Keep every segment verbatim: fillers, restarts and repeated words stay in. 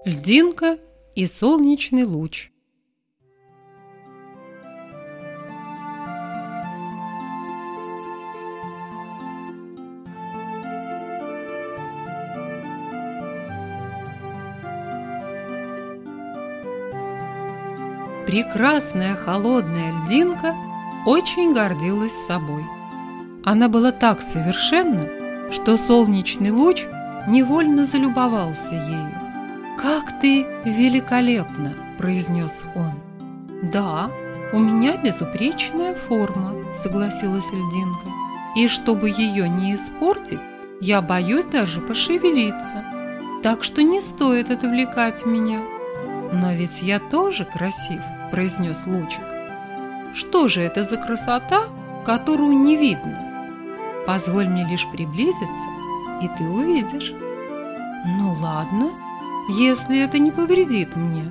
Льдинка и солнечный луч. Прекрасная холодная льдинка очень гордилась собой. Она была так совершенна, что солнечный луч невольно залюбовался ею. «Как ты великолепна!» – произнес он. «Да, у меня безупречная форма», – согласилась льдинка. «И чтобы ее не испортить, я боюсь даже пошевелиться, так что не стоит отвлекать меня». «Но ведь я тоже красив», – произнес лучик. «Что же это за красота, которую не видно? Позволь мне лишь приблизиться, и ты увидишь». «Ну ладно, если это не повредит мне».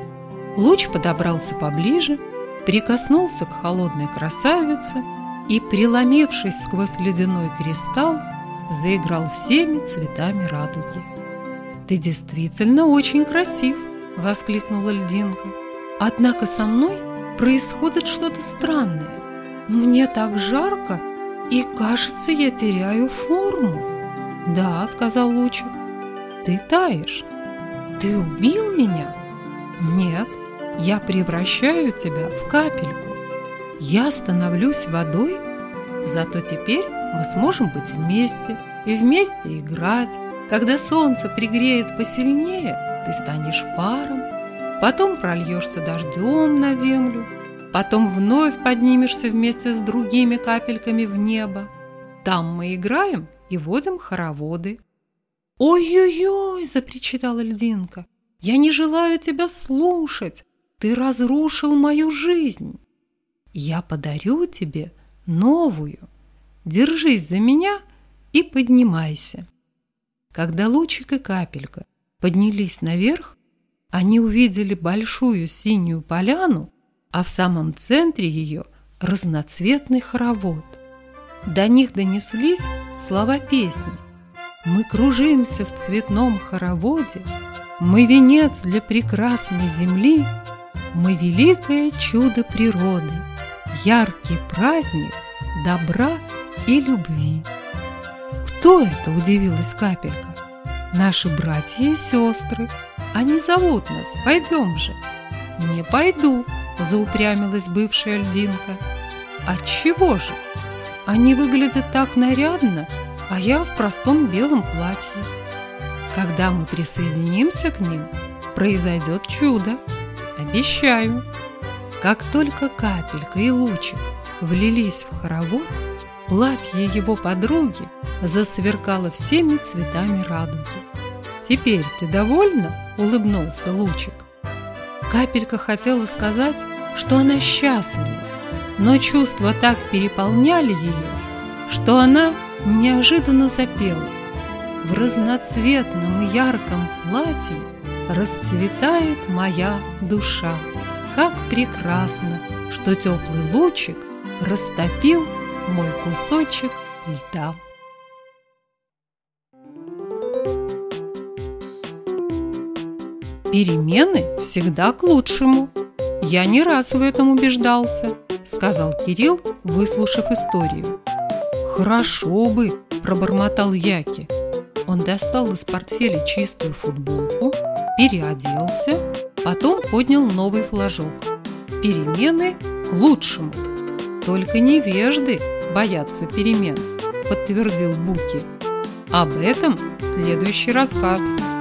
Луч подобрался поближе, прикоснулся к холодной красавице и, преломившись сквозь ледяной кристалл, заиграл всеми цветами радуги. «Ты действительно очень красив!» – воскликнула льдинка. «Однако со мной происходит что-то странное. Мне так жарко, и, кажется, я теряю форму». «Да», – сказал лучик, – «ты таешь. Ты убил меня?» «Нет, я превращаю тебя в капельку. Я становлюсь водой, зато теперь мы сможем быть вместе и вместе играть. Когда солнце пригреет посильнее, ты станешь паром, потом прольешься дождем на землю, потом вновь поднимешься вместе с другими капельками в небо. Там мы играем и водим хороводы». «Ой-ой-ой!» – запричитала льдинка. «Я не желаю тебя слушать! Ты разрушил мою жизнь! Я подарю тебе новую! Держись за меня и поднимайся!» Когда лучик и капелька поднялись наверх, они увидели большую синюю поляну, а в самом центре ее разноцветный хоровод. До них донеслись слова песни: «Мы кружимся в цветном хороводе, мы венец для прекрасной земли, мы великое чудо природы, яркий праздник добра и любви». «Кто это?» – удивилась капелька. «Наши братья и сестры. Они зовут нас. Пойдем же». «Не пойду», – заупрямилась бывшая льдинка. «Отчего же? Они выглядят так нарядно, а я в простом белом платье. Когда мы присоединимся к ним, произойдет чудо. Обещаю». Как только капелька и лучик влились в хоровод, платье его подруги засверкало всеми цветами радуги. «Теперь ты довольна?» – улыбнулся лучик. Капелька хотела сказать, что она счастлива, но чувства так переполняли ее, что она неожиданно запела: «В разноцветном и ярком платье расцветает моя душа. Как прекрасно, что теплый лучик растопил мой кусочек льда». «Перемены всегда к лучшему. Я не раз в этом убеждался», – сказал Кирилл, выслушав историю. «Хорошо бы», – пробормотал Яки. Он достал из портфеля чистую футболку, переоделся, потом поднял новый флажок. «Перемены к лучшему». «Только невежды боятся перемен», – подтвердил Буки. «Об этом следующий рассказ».